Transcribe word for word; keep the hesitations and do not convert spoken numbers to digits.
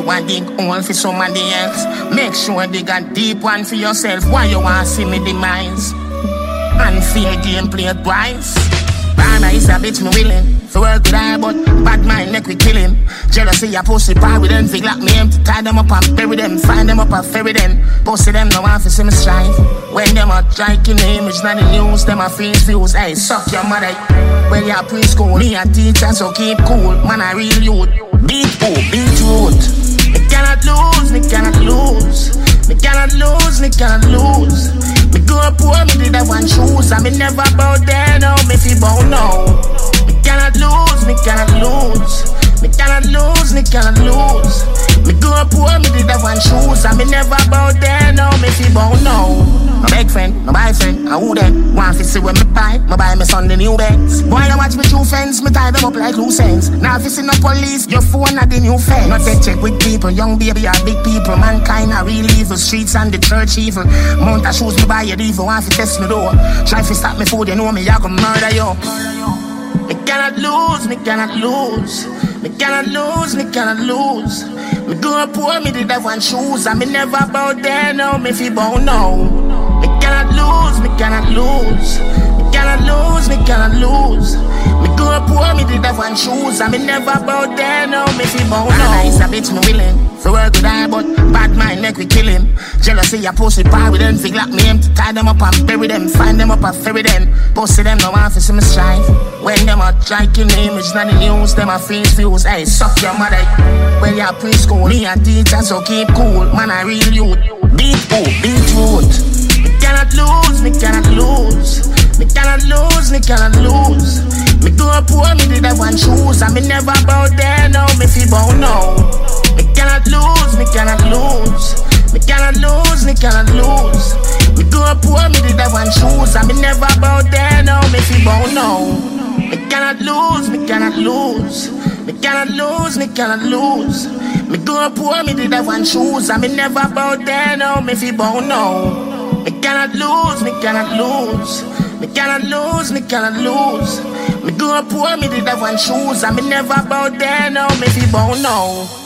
want dig hole for somebody else. Make sure dig a deep one for yourself. Why you want see me demise? Unfair game play twice. Bama is a bitch me willing to work with her, but bad mind make we kill him. Jealousy a pussy power with them, fig like me empty. Tie them up and bury them, find them up and ferry them. Pussy them no want to see me strive. When them a striking the image, not the news, them a face views. Hey, suck your mother. When you a preschool, me a teacher, so keep cool. Man a real youth. Beat who? Beat root. Me cannot lose, me cannot lose. Me cannot lose, me cannot lose. Me go poor, me did have one shoes. And me never bow there, no, me fi bow now. Me cannot lose, me cannot lose. Me cannot lose, me cannot lose. Me go poor, me did have one shoes. And me never bow there, no, me fi bow now. My big friend, my boyfriend, and who then? Want to see when me buy, me buy me son the new Benz. Boy, I watch me true friends, me tie them up like loose ends. Now if you see no police, your phone at the new fence. Not take check with people, young baby or big people. Mankind are real evil, streets and the church evil. Mount of shoes me buy you evil, want to test me though. Try to stop me food, you know me, I go murder you. Me cannot lose, me cannot lose. Me cannot lose, me cannot lose. Me go poor, me did have one shoes. And me never bow there, no, me fi bow now. Me cannot lose, me cannot lose. Me cannot lose, me cannot lose. Me go poor, me did have one shoes. And me never bow there, no, me fi bow now. Is a bitch me willing to work with her, but bad mind make we kill him. Jealousy a pussy power with them, fig like me empty. Tie them up and bury them, find them up and ferry them. Pussy them no want to see me strive. When them a striking the image, not the news, them a face views. Hey, suck your mother. When you a preschool, me a teacher, so keep cool. Man a real youth. Beat who? Beat root. Me cannot lose, me cannot lose. Me cannot lose, me cannot lose. Me go poor, me did have one shoes. And me never bow there, no, me fi bow now. Me cannot lose, me cannot lose. Me cannot lose, me cannot lose. Me go poor, me did have one shoes. And me never bow there, no, me fi bow now. Me cannot lose, me cannot lose. Me cannot lose, me cannot lose. Me go poor, me did have one shoes. And me never bow there, no, me fi bow now. Me cannot lose, me cannot lose. Me cannot lose, me cannot lose. Me go poor, me did have one shoes. And me never bow there, no, me fi bow now.